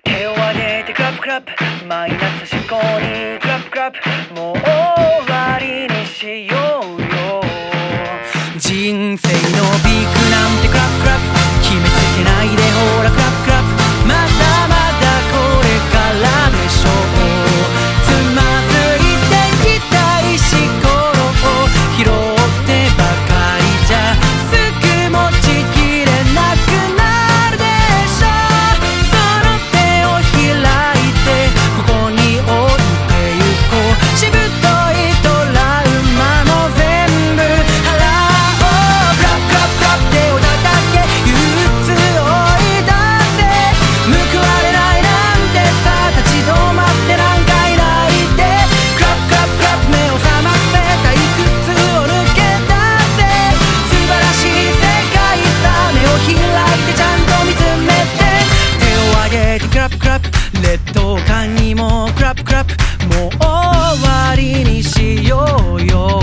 手を上げてクラップクラップ、マイナス思考にクラップクラップ、もう終わりにしようよ。人生のビッグなんてクラップクラップ、決めつけないでほらクラップクラップ、まだまだこれからでしょう。つまずいてきた石ころを拾ってばかりじゃすぐ持ちきれなくなるでしょう。その手を開いてここに置いてゆこう。しぶといトラウマも全部払おう。クラップクラップクラップ、手を叩け憂鬱を追い出せ。報われないなんてさ、立ち止まってなんかいないで。クラップクラップクラップ、目を覚ませ。退屈を抜け出せ。素晴らしい世界さ、目を開いてちゃんと見つめて。手を上げてクラップクラップ、劣等感にもクラップクラップ、もう終わりにしようよ。